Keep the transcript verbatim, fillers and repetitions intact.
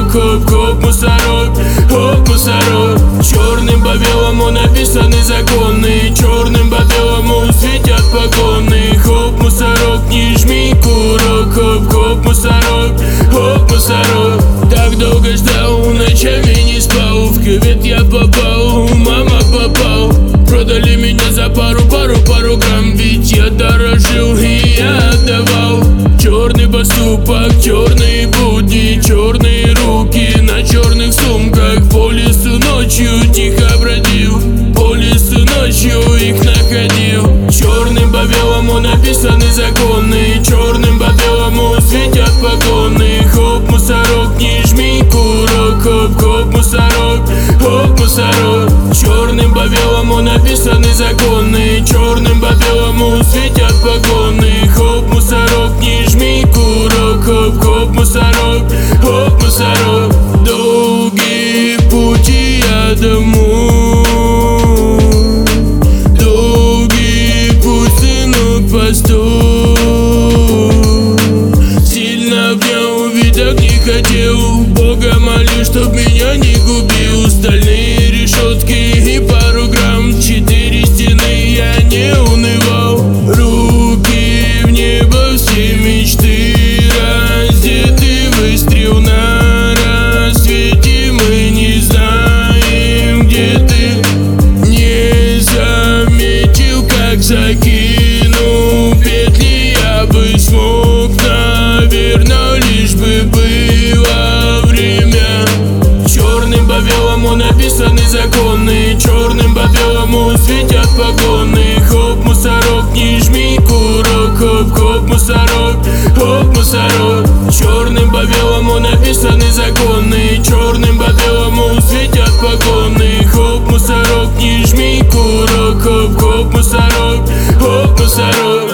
хоп-хоп, мусорок, хоп, мусорок. Черным по белому написаны законы, черным по белому светят погоны. Хоп, мусорок, не жми курок, хоп-хоп, мусорок, хоп, мусорок. Так долго ждал, ночами не спал, в кювет я попал, мама попал. Продали меня за пару, пару, пару грамм, ведь я дорожил и я отдавал. Черный поступок, черные будни, черные руки на черных сумках. По лесу ночью тихо бродил, по лесу ночью их находил. Черным по белому написаны законы, черным по белому светят погоны. Хоп, мусорок, не жми курок, хоп-хоп, мусорок, хоп, мусорок. Черным по белому написаны законы, черным по белому светят погоны. Хоп, мусорок, не жми курок, хоп-хоп, мусорок, хоп, мусорок. Долгий пути я домой, долгий путь, сынок, постой. Сильно обнял, ведь так не хотел, Бога молю, чтоб меня не губил. Стальные решетки и пару грамм, четыре стены, я не унывал. Руки в небо, все мечты раздеты, выстрел на рассвете. Мы не знаем, где ты, не заметил, как закинул петли. Я бы смог, наверное, лишь бы было время. Черным по белому написаны законы, черным по белому светят погоны. Хоп, мусорок, не жми курок, хоп-хоп, мусорок, хоп, мусорок. Черным по белому написаны законы, черным по белому светят погоны. Хоп, мусорок, не жми курок, хоп-хоп, мусорок, хоп, мусорок.